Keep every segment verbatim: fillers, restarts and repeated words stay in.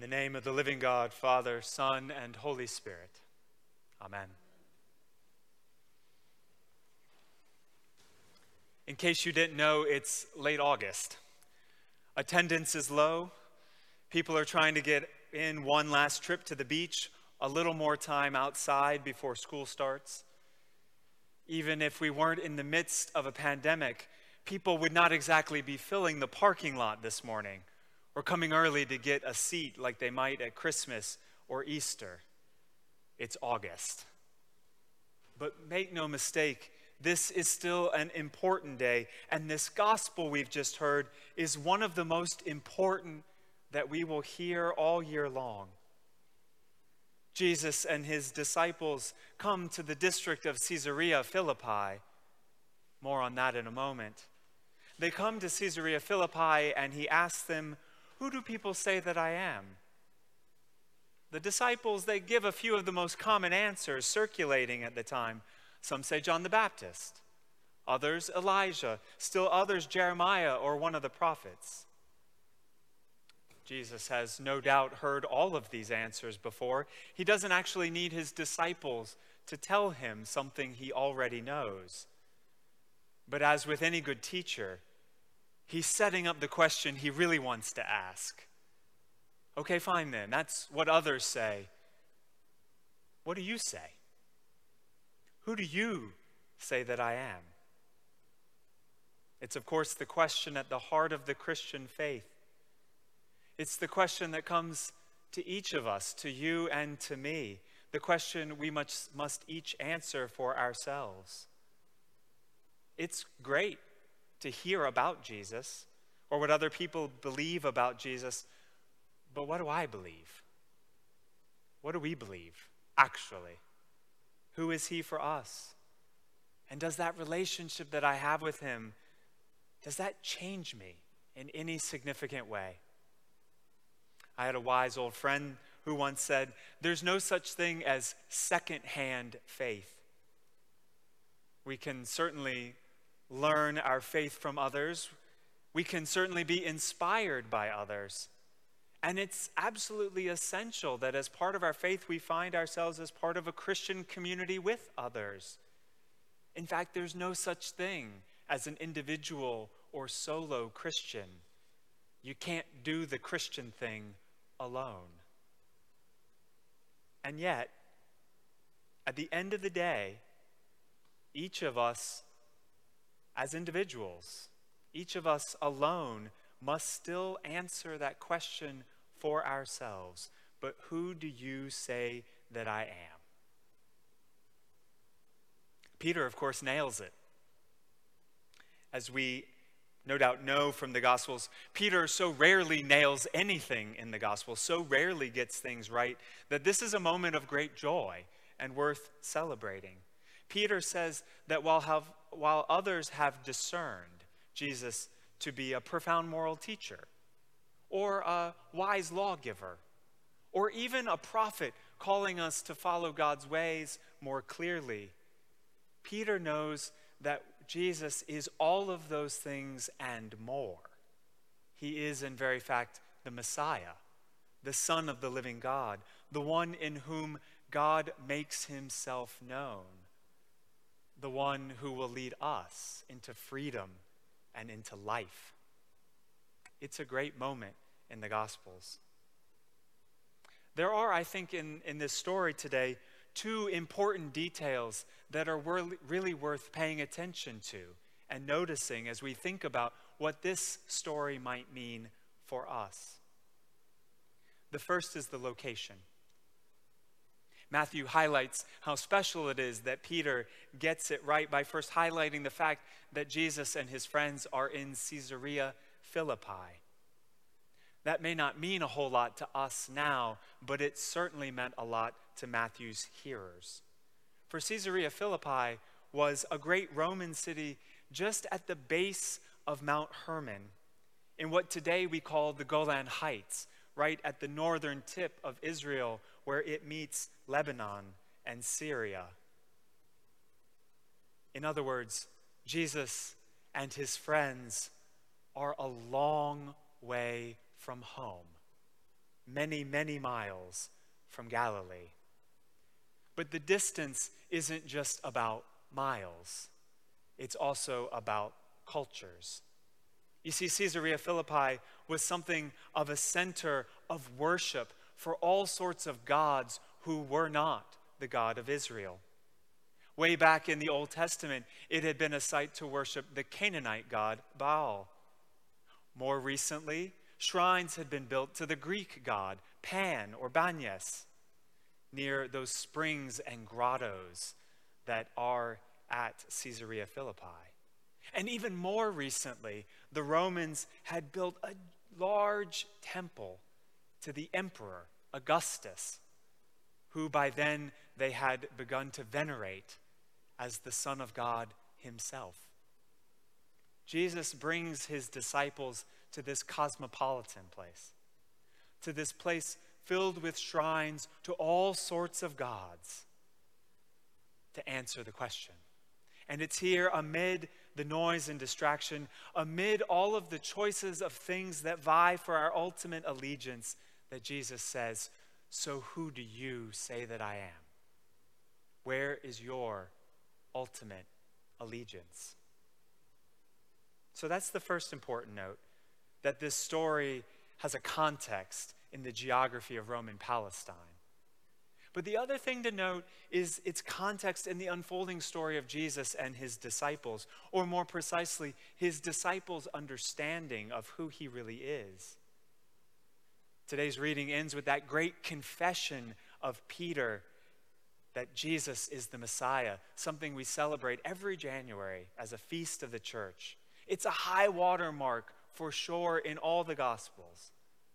the name of the living God, Father, Son, and Holy Spirit. Amen. In case you didn't know, it's late August. Attendance is low. People are trying to get in one last trip to the beach, a little more time outside before school starts. Even if we weren't in the midst of a pandemic, people would not exactly be filling the parking lot this morning or coming early to get a seat like they might at Christmas or Easter. It's August. But make no mistake, this is still an important day, and this gospel we've just heard is one of the most important that we will hear all year long. Jesus and his disciples come to the district of Caesarea Philippi. More on that in a moment. They come to Caesarea Philippi and he asks them, "Who do people say that I am?" The disciples, they give a few of the most common answers circulating at the time. Some say John the Baptist, others Elijah, still others Jeremiah or one of the prophets. Jesus has no doubt heard all of these answers before. He doesn't actually need his disciples to tell him something he already knows. But as with any good teacher, he's setting up the question he really wants to ask. Okay, fine then. That's what others say. What do you say? Who do you say that I am? It's, of course, the question at the heart of the Christian faith. It's the question that comes to each of us, to you and to me, the question we must, must each answer for ourselves. It's great to hear about Jesus or what other people believe about Jesus, but what do I believe? What do we believe, actually? Who is he for us? And does that relationship that I have with him, does that change me in any significant way? I had a wise old friend who once said, "There's no such thing as second-hand faith." We can certainly learn our faith from others. We can certainly be inspired by others. And it's absolutely essential that as part of our faith, we find ourselves as part of a Christian community with others. In fact, there's no such thing as an individual or solo Christian. You can't do the Christian thing alone. And yet, at the end of the day, each of us as individuals, each of us alone must still answer that question for ourselves. But who do you say that I am? Peter, of course, nails it. As we no doubt know from the Gospels, Peter so rarely nails anything in the Gospel, so rarely gets things right, that this is a moment of great joy and worth celebrating. Peter says that while, have, while others have discerned Jesus to be a profound moral teacher, or a wise lawgiver, or even a prophet calling us to follow God's ways more clearly, Peter knows that Jesus is all of those things and more. He is, in very fact, the Messiah, the Son of the living God, the one in whom God makes himself known, the one who will lead us into freedom and into life. It's a great moment in the Gospels. There are, I think, in, in this story today, two important details that are really worth paying attention to and noticing as we think about what this story might mean for us. The first is the location. Matthew highlights how special it is that Peter gets it right by first highlighting the fact that Jesus and his friends are in Caesarea Philippi. That may not mean a whole lot to us now, but it certainly meant a lot to Matthew's hearers. For Caesarea Philippi was a great Roman city just at the base of Mount Hermon, in what today we call the Golan Heights, right at the northern tip of Israel where it meets Lebanon and Syria. In other words, Jesus and his friends are a long way from home. many, many miles from Galilee. But the distance isn't just about miles. It's also about cultures. You see, Caesarea Philippi was something of a center of worship for all sorts of gods who were not the God of Israel. Way back in the Old Testament, it had been a site to worship the Canaanite god Baal. More recently, shrines had been built to the Greek god Pan or Banyas near those springs and grottos that are at Caesarea Philippi. And even more recently, the Romans had built a large temple to the emperor Augustus, who by then they had begun to venerate as the Son of God himself. Jesus brings his disciples to this cosmopolitan place, to this place filled with shrines to all sorts of gods, to answer the question. And it's here amid the noise and distraction, amid all of the choices of things that vie for our ultimate allegiance, that Jesus says, "So who do you say that I am?" Where is your ultimate allegiance? So that's the first important note, that this story has a context in the geography of Roman Palestine. But the other thing to note is its context in the unfolding story of Jesus and his disciples, or more precisely, his disciples' understanding of who he really is. Today's reading ends with that great confession of Peter that Jesus is the Messiah, something we celebrate every January as a feast of the church. It's a high water mark for sure in all the Gospels.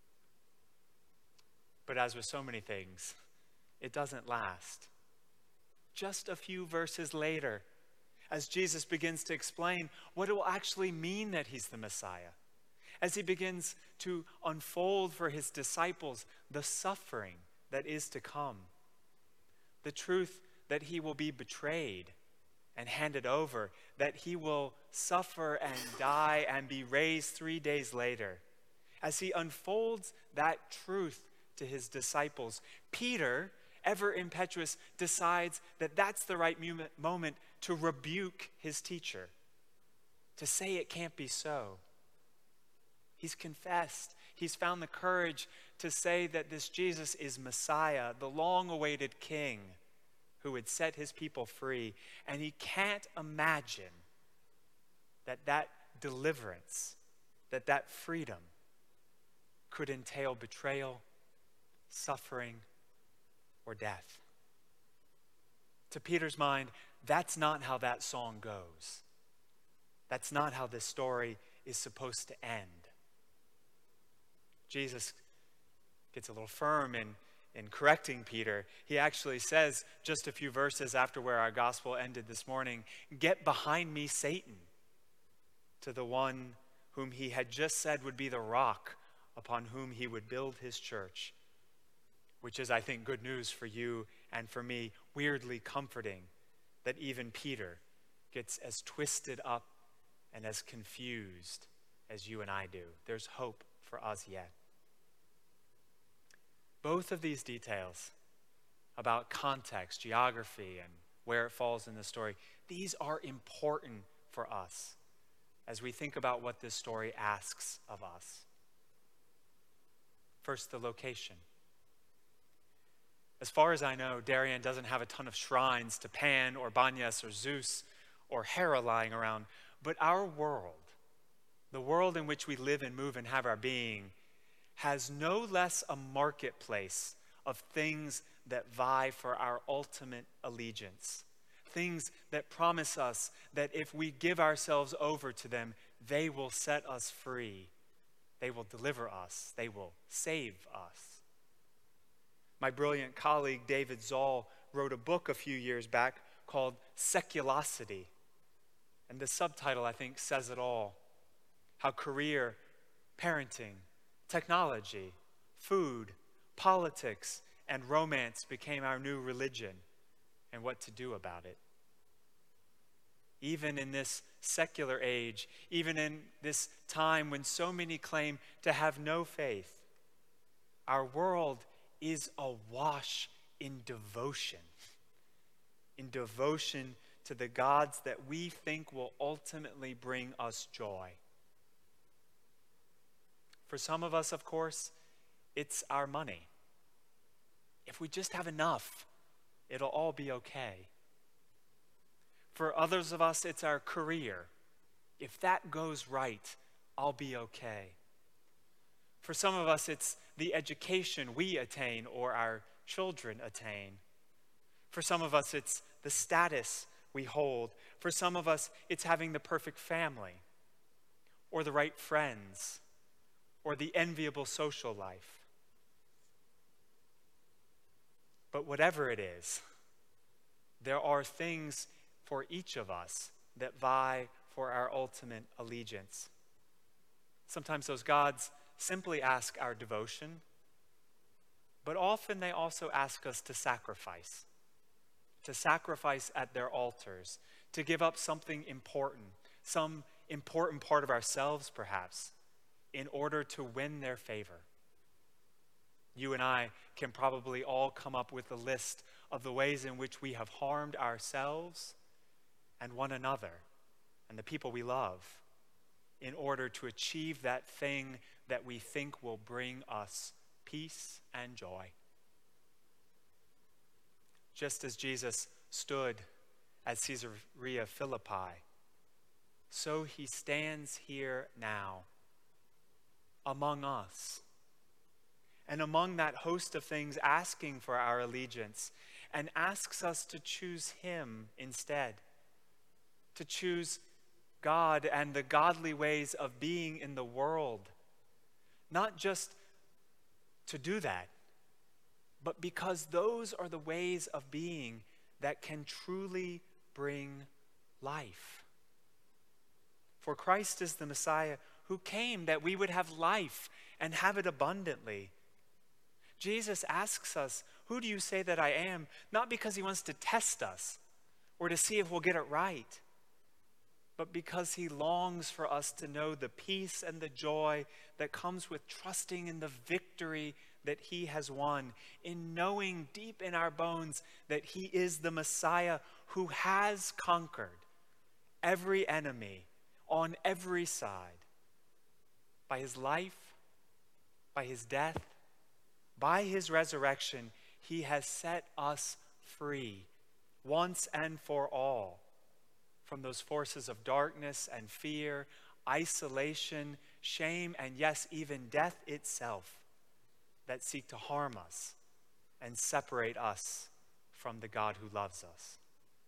But as with so many things, it doesn't last. Just a few verses later, as Jesus begins to explain what it will actually mean that he's the Messiah, as he begins to unfold for his disciples the suffering that is to come, the truth that he will be betrayed and handed over, that he will suffer and die and be raised three days later. As he unfolds that truth to his disciples, Peter, ever impetuous, decides that that's the right moment to rebuke his teacher, to say it can't be so. He's confessed. He's found the courage to say that this Jesus is Messiah, the long-awaited king who would set his people free. And he can't imagine that that deliverance, that that freedom could entail betrayal, suffering, or death. To Peter's mind, that's not how that song goes. That's not how this story is supposed to end. Jesus gets a little firm in, in correcting Peter. He actually says, just a few verses after where our gospel ended this morning, "Get behind me, Satan," to the one whom he had just said would be the rock upon whom he would build his church. Which is, I think, good news for you and for me, weirdly comforting that even Peter gets as twisted up and as confused as you and I do. There's hope for us yet. Both of these details about context, geography, and where it falls in the story, these are important for us as we think about what this story asks of us. First, the location. As far as I know, Darien doesn't have a ton of shrines to Pan or Banyas or Zeus or Hera lying around, but our world, the world in which we live and move and have our being, has no less a marketplace of things that vie for our ultimate allegiance. Things that promise us that if we give ourselves over to them, they will set us free. They will deliver us. They will save us. My brilliant colleague, David Zoll, wrote a book a few years back called Seculosity. And the subtitle, I think, says it all. How career, parenting, technology, food, politics, and romance became our new religion, and what to do about it. Even in this secular age, even in this time when so many claim to have no faith, our world is awash in devotion, in devotion to the gods that we think will ultimately bring us joy. For some of us, of course, it's our money. If we just have enough, it'll all be okay. For others of us, it's our career. If that goes right, I'll be okay. For some of us, it's the education we attain or our children attain. For some of us, it's the status we hold. For some of us, it's having the perfect family, or the right friends, or the enviable social life. But whatever it is, there are things for each of us that vie for our ultimate allegiance. Sometimes those gods simply ask our devotion, but often they also ask us to sacrifice, to sacrifice at their altars, to give up something important, some important part of ourselves perhaps, in order to win their favor. You and I can probably all come up with a list of the ways in which we have harmed ourselves and one another and the people we love in order to achieve that thing that we think will bring us peace and joy. Just as Jesus stood at Caesarea Philippi, so he stands here now among us, and among that host of things asking for our allegiance, and asks us to choose him instead, to choose God and the godly ways of being in the world, not just to do that, but because those are the ways of being that can truly bring life. For Christ is the Messiah who came that we would have life and have it abundantly. Jesus asks us, "Who do you say that I am?" Not because he wants to test us or to see if we'll get it right, but because he longs for us to know the peace and the joy that comes with trusting in the victory that he has won, in knowing deep in our bones that he is the Messiah who has conquered every enemy on every side by his life, by his death, by his resurrection. He has set us free once and for all from those forces of darkness and fear, isolation, shame, and yes, even death itself that seek to harm us and separate us from the God who loves us.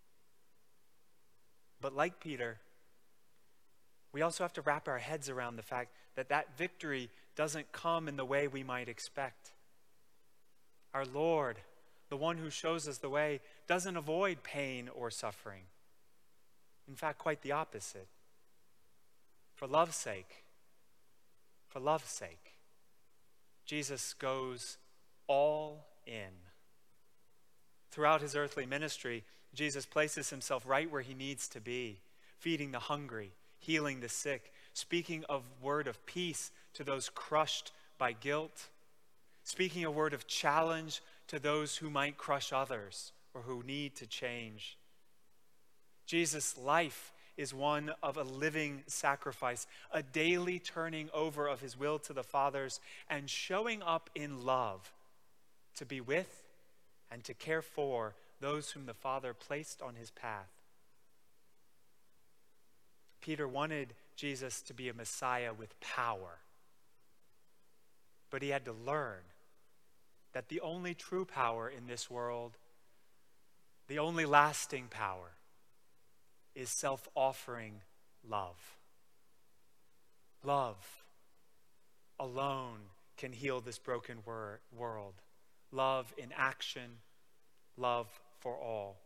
But like Peter, we also have to wrap our heads around the fact that that victory doesn't come in the way we might expect. Our Lord, the one who shows us the way, doesn't avoid pain or suffering. In fact, quite the opposite. For love's sake, for love's sake, Jesus goes all in. Throughout his earthly ministry, Jesus places himself right where he needs to be, feeding the hungry, healing the sick, speaking a word of peace to those crushed by guilt, speaking a word of challenge to those who might crush others or who need to change. Jesus' life is one of a living sacrifice, a daily turning over of his will to the Father's and showing up in love to be with and to care for those whom the Father placed on his path. Peter wanted Jesus to be a Messiah with power, but he had to learn that the only true power in this world, the only lasting power, is self-offering love. Love alone can heal this broken wor- world. Love in action, love for all.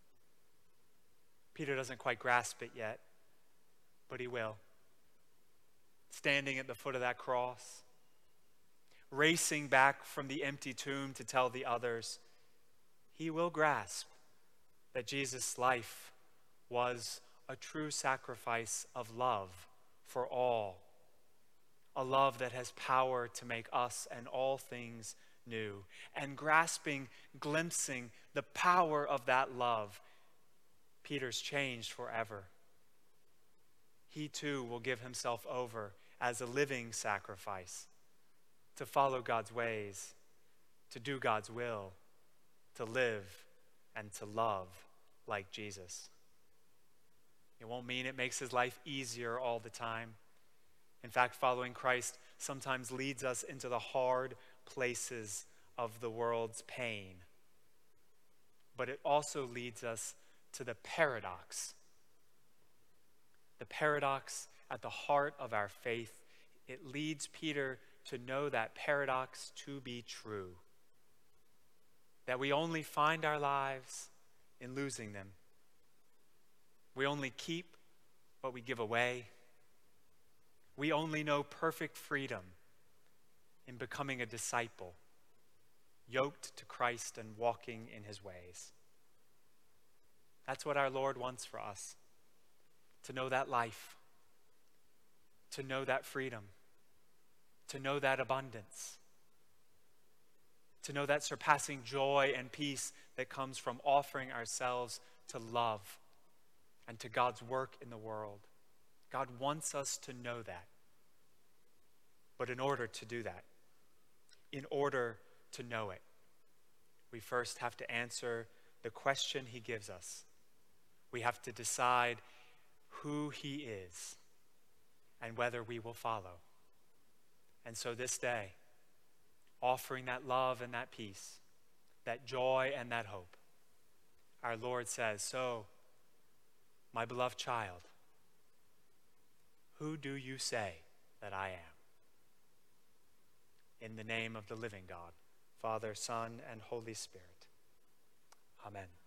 Peter doesn't quite grasp it yet, but he will. Standing at the foot of that cross, racing back from the empty tomb to tell the others, he will grasp that Jesus' life was a true sacrifice of love for all. A love that has power to make us and all things new. And grasping, glimpsing the power of that love, Peter's changed forever. He too will give himself over as a living sacrifice to follow God's ways, to do God's will, to live and to love like Jesus. It won't mean it makes his life easier all the time. In fact, following Christ sometimes leads us into the hard places of the world's pain. But it also leads us to the paradox. The paradox at the heart of our faith. It leads Peter to know that paradox to be true. That we only find our lives in losing them. We only keep what we give away. We only know perfect freedom in becoming a disciple, yoked to Christ and walking in his ways. That's what our Lord wants for us, to know that life, to know that freedom, to know that abundance, to know that surpassing joy and peace that comes from offering ourselves to love and to God's work in the world. God wants us to know that. But in order to do that, in order to know it, we first have to answer the question he gives us. We have to decide who he is and whether we will follow. And so this day, offering that love and that peace, that joy and that hope, our Lord says, "So, my beloved child, who do you say that I am?" In the name of the living God, Father, Son, and Holy Spirit. Amen.